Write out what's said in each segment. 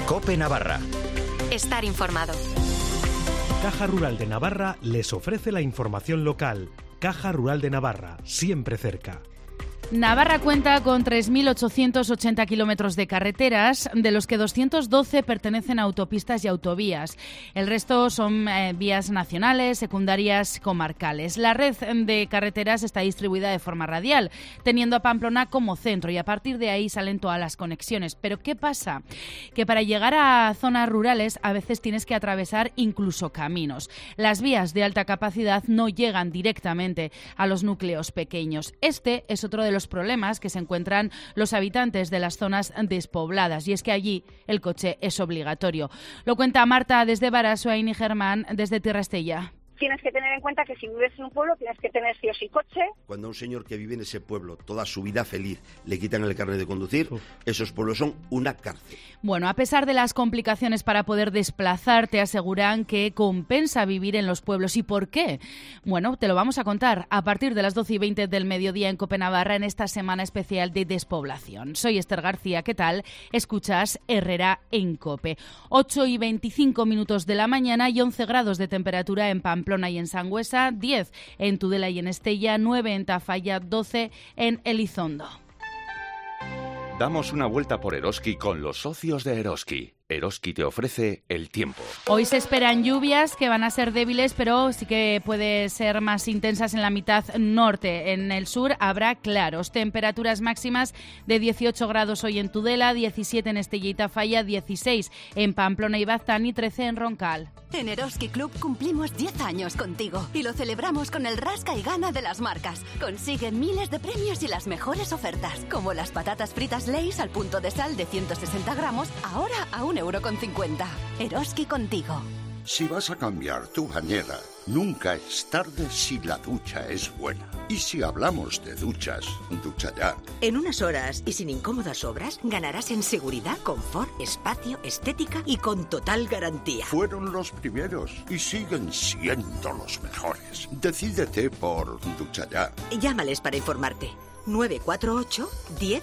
COPE Navarra. Estar informado. Caja Rural de Navarra les ofrece la información local. Caja Rural de Navarra, siempre cerca. Navarra cuenta con 3.880 kilómetros de carreteras, de los que 212 pertenecen a autopistas y autovías. El resto son vías nacionales, secundarias, comarcales. La red de carreteras está distribuida de forma radial, teniendo a Pamplona como centro, y a partir de ahí salen todas las conexiones. Pero ¿qué pasa? Que para llegar a zonas rurales a veces tienes que atravesar incluso caminos. Las vías de alta capacidad no llegan directamente a los núcleos pequeños. Este es otro de los problemas que se encuentran los habitantes de las zonas despobladas, y es que allí el coche es obligatorio. Lo cuenta Marta desde Barasoain y Germán desde Tierra Estella. Tienes que tener en cuenta que si vives en un pueblo tienes que tener sí o sí coche. Cuando a un señor que vive en ese pueblo toda su vida feliz le quitan el carnet de conducir, esos pueblos son una cárcel. Bueno, a pesar de las complicaciones para poder desplazarte, aseguran que compensa vivir en los pueblos. ¿Y por qué? Bueno, te lo vamos a contar a partir de las 12:20 del mediodía en COPE Navarra, en esta semana especial de despoblación. Soy Esther García, ¿qué tal? Escuchas Herrera en COPE. 8:25 de la mañana y 11 grados de temperatura en Pamplona y en Sangüesa, 10 en Tudela y en Estella, 9 en Tafalla, 12 en Elizondo. Damos una vuelta por Eroski con los socios de Eroski. Eroski te ofrece el tiempo. Hoy se esperan lluvias que van a ser débiles, pero sí que puede ser más intensas en la mitad norte. En el sur habrá claros. Temperaturas máximas de 18 grados hoy en Tudela, 17 en Estella y Tafalla, 16 en Pamplona y Baztán y 13 en Roncal. En Eroski Club cumplimos 10 años contigo y lo celebramos con el rasca y gana de las marcas. Consigue miles de premios y las mejores ofertas, como las patatas fritas Lay's al punto de sal de 160 gramos, ahora a 1,50 €. Eroski contigo. Si vas a cambiar tu bañera, nunca es tarde si la ducha es buena. Y si hablamos de duchas, ducha ya. En unas horas y sin incómodas obras, ganarás en seguridad, confort, espacio, estética y con total garantía. Fueron los primeros y siguen siendo los mejores. Decídete por ducha ya. Llámales para informarte. 948 10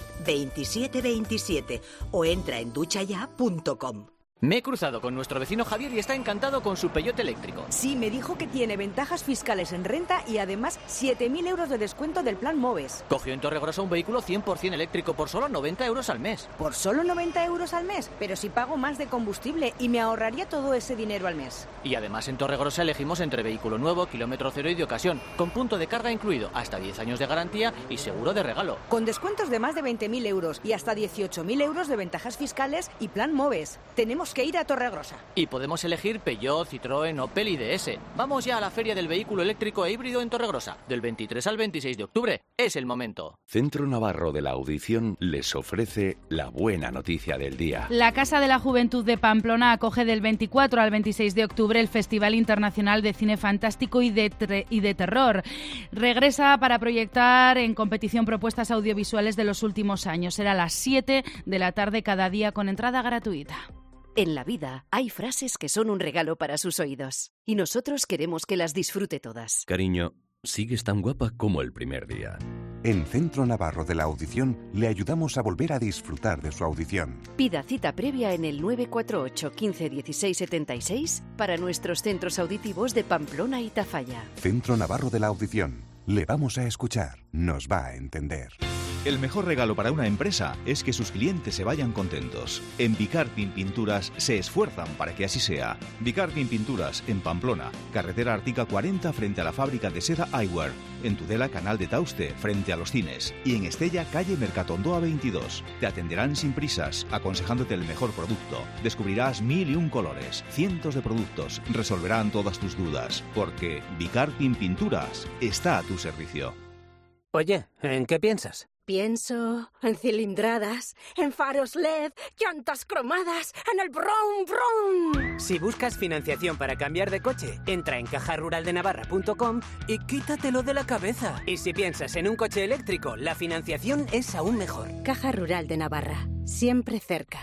27 27 o entra en duchaya.com. Me he cruzado con nuestro vecino Javier y está encantado con su Peugeot eléctrico. Sí, me dijo que tiene ventajas fiscales en renta y además 7.000 € de descuento del plan MOVES. Cogió en Torregrosa un vehículo 100% eléctrico por solo 90 € al mes. ¿Por solo 90 € al mes? Pero si pago más de combustible y me ahorraría todo ese dinero al mes. Y además en Torregrosa elegimos entre vehículo nuevo, kilómetro cero y de ocasión, con punto de carga incluido, hasta 10 años de garantía y seguro de regalo. Con descuentos de más de 20.000 € y hasta 18.000 € de ventajas fiscales y plan MOVES. Tenemos que ir a Torregrosa. Y podemos elegir Peugeot, Citroën, Opel y DS. Vamos ya a la Feria del Vehículo Eléctrico e Híbrido en Torregrosa, del 23 al 26 de octubre. Es el momento. Centro Navarro de la Audición les ofrece la buena noticia del día. La Casa de la Juventud de Pamplona acoge del 24 al 26 de octubre el Festival Internacional de Cine Fantástico y de Terror. Regresa para proyectar en competición propuestas audiovisuales de los últimos años. Será a las 7 de la tarde cada día con entrada gratuita. En la vida hay frases que son un regalo para sus oídos y nosotros queremos que las disfrute todas. Cariño, sigues tan guapa como el primer día. En Centro Navarro de la Audición le ayudamos a volver a disfrutar de su audición. Pida cita previa en el 948 15 16 76 para nuestros centros auditivos de Pamplona y Tafalla. Centro Navarro de la Audición. Le vamos a escuchar. Nos va a entender. El mejor regalo para una empresa es que sus clientes se vayan contentos. En Vicarpin Pinturas se esfuerzan para que así sea. Vicarpin Pinturas, en Pamplona, carretera Artica 40 frente a la fábrica de seda Eyewear. En Tudela, Canal de Tauste, frente a los cines. Y en Estella, calle Mercatondoa 22. Te atenderán sin prisas, aconsejándote el mejor producto. Descubrirás 1001 colores, cientos de productos. Resolverán todas tus dudas. Porque Vicarpin Pinturas está a tu servicio. Oye, ¿en qué piensas? Pienso en cilindradas, en faros LED, llantas cromadas, en el brum brum. Si buscas financiación para cambiar de coche, entra en cajaruraldenavarra.com y quítatelo de la cabeza. Y si piensas en un coche eléctrico, la financiación es aún mejor. Caja Rural de Navarra, siempre cerca.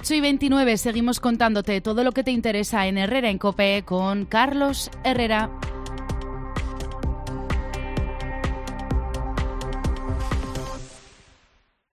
8:29, seguimos contándote todo lo que te interesa en Herrera en COPE con Carlos Herrera.